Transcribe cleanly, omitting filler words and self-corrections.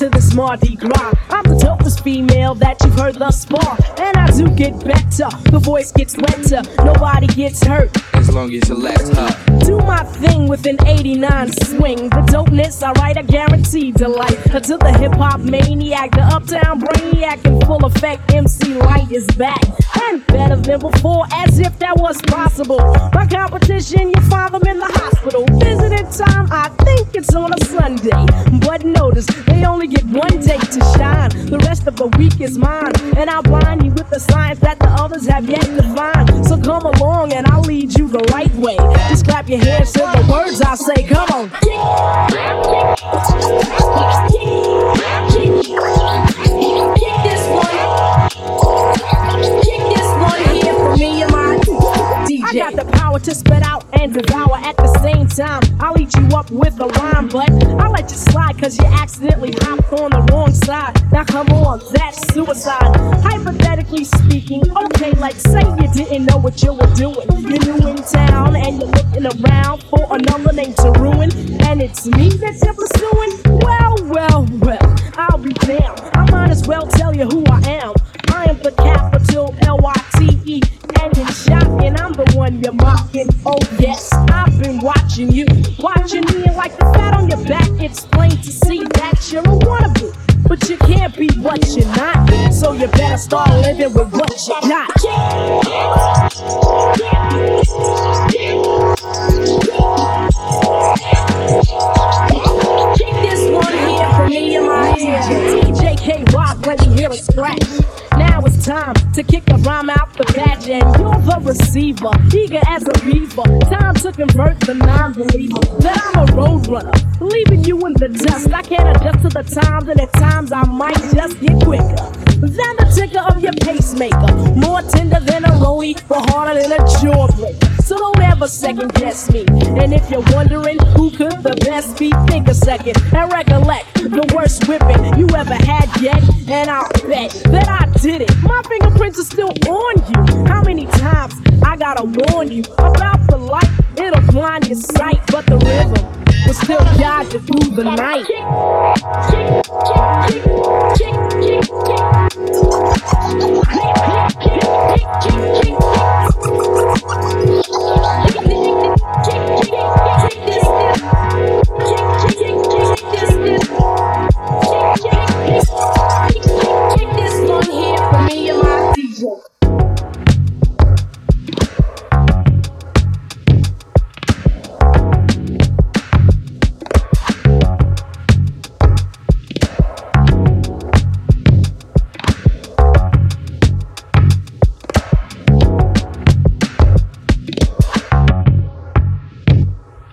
to this Mardi Gras. I'm the dopest female that you've heard thus far, and I do get better. The voice gets wetter, nobody gets hurt as long as you let her do my thing with an 89 swing. The dopeness, alright, I guarantee delight. To the hip-hop maniac, the uptown brainiac in full effect, MC Light is back, and better than before, as if that was possible. My competition, you find them in the hospital. Visiting time, I think it's on a Sunday, but notice, they only get one day to shine. The rest of the week is mine, and I'll blind you with the science that the others have yet to find. So come along and I'll lead you the right way. Just clap your hands to the words I say, come on. Kick this one here for me and my DJ. I got the power to spit out and devour at the same time. I'll eat you up with a rhyme, but I'll let you slide cause you accidentally hopped on the wrong side. Now come on, that's suicide. Hypothetically speaking, okay, like say you didn't know what you were doing. You're new in town and you're looking around for another name to ruin, and it's me that you're pursuing. Well, I'll be damned. I might as well tell you who I am. I am the capital L-Y-T-E, and in shocking, I'm the one you're mocking. Oh yes, I've been watching you, watching me, and like the fat on your back, it's plain to see that you're a wannabe. But you can't be what you're not, so you better start living with what you got. Kick this one here for me and my DJ K-Rock, let me hear it scratch. Now it's time to kick the rhyme out the patch, and you're the receiver, eager as a beaver. Time to convert the non-believer that I'm a road runner, leaving you in the dust. I can't adjust to the times, and at times I might just get quicker than the ticker of your pacemaker, more tender than a rollie, but harder than a jawbreaker. So don't ever second guess me, and if you're wondering who could the best be, think a second and recollect the worst whipping you ever had yet. And I'll bet that I did it. My fingerprints are still on you. How many times I gotta warn you about the light? It'll blind your sight, but the rhythm will still guide you through the night. Kick this one here for me and my DJ.